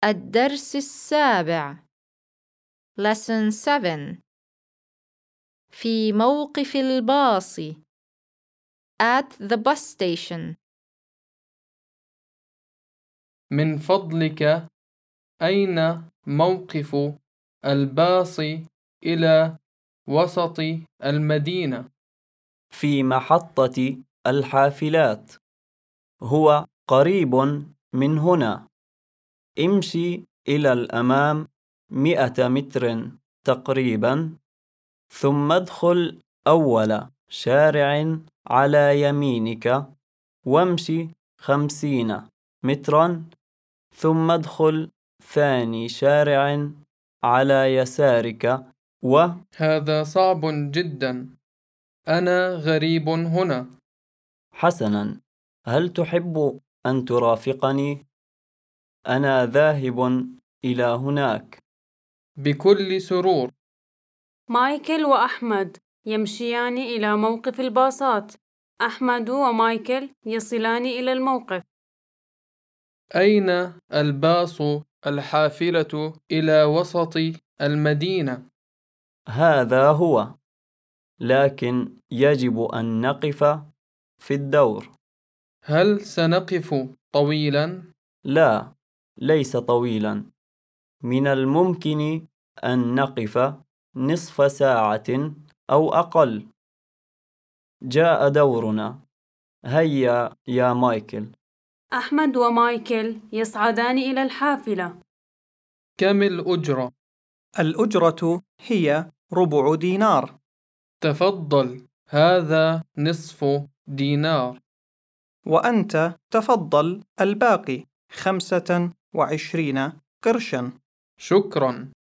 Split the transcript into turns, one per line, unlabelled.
الدرس السابع Lesson 7 في موقف الباص At the bus station.
من فضلك، أين موقف الباص إلى وسط المدينة؟
في محطة الحافلات. هو قريب من هنا. امشي إلى الأمام 100 متر تقريبا، ثم ادخل أول شارع على يمينك، وامشي 50 مترا، ثم ادخل ثاني شارع على يسارك.
هذا صعب جدا، أنا غريب هنا.
حسنا، هل تحب أن ترافقني؟ أنا ذاهب إلى هناك.
بكل سرور.
مايكل وأحمد يمشيان إلى موقف الباصات. أحمد ومايكل يصلان إلى الموقف.
أين الباص الحافلة إلى وسط المدينة؟
هذا هو، لكن يجب أن نقف في الدور.
هل سنقف طويلا؟
لا، ليس طويلا. من الممكن أن نقف نصف ساعة أو أقل. جاء دورنا. هيا يا مايكل.
أحمد ومايكل يصعدان إلى الحافلة.
كم الأجرة؟
الأجرة هي 1/4 دينار.
تفضل، هذا نصف دينار.
وأنت تفضل الباقي 25 قرشا.
شكرا.